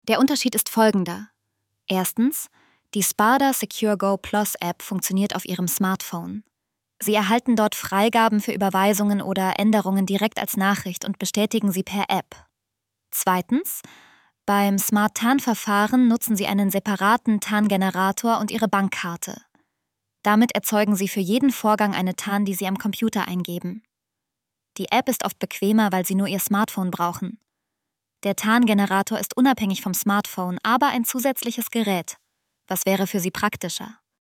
Der Unterschied ist folgender. Erstens, die Sparda Secure Go Plus App funktioniert auf Ihrem Smartphone. Sie erhalten dort Freigaben für Überweisungen oder Änderungen direkt als Nachricht und bestätigen sie per App. Zweitens, beim Smart-TAN-Verfahren nutzen Sie einen separaten TAN-Generator und Ihre Bankkarte. Damit erzeugen Sie für jeden Vorgang eine TAN, die Sie am Computer eingeben. Die App ist oft bequemer, weil Sie nur Ihr Smartphone brauchen. Der TAN-Generator ist unabhängig vom Smartphone, aber ein zusätzliches Gerät. Was wäre für Sie praktischer?